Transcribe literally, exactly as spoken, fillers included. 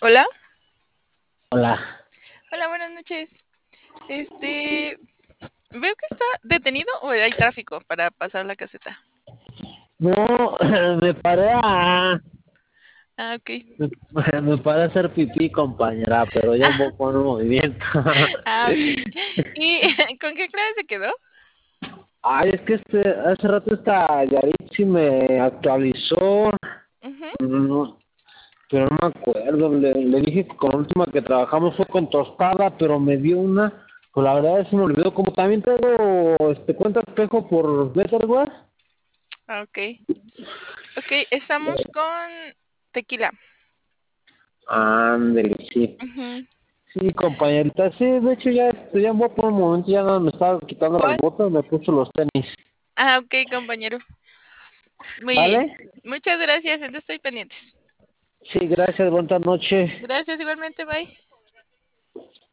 Hola, Hola. hola, buenas noches. Este, veo que está detenido o hay tráfico para pasar la caseta. No, me paré a, Ah, ok. me, me paré a hacer pipí, compañera, pero ya un Ah, poco en movimiento. ah, ok. ¿Y con qué clave se quedó? Ay, es que este, hace rato esta Yaritzi me actualizó, Ujú. no, pero no me acuerdo. Le, le dije que con la última que trabajamos fue con tostada, pero me dio una, pues la verdad es que me olvidó. Como también tengo este cuenta espejo por Betterware. Ah, ok. Ok, estamos con tequila. Ándele, sí. Ujú. Sí, compañerita, sí, de hecho ya, este, ya voy por un momento, ya no me estaba quitando las ¿Cuál? botas, me puse los tenis. Ah, ok, compañero. Muy bien. ¿Vale? Muchas gracias, entonces estoy pendientes. Sí, gracias, buenas noches. Gracias igualmente, bye.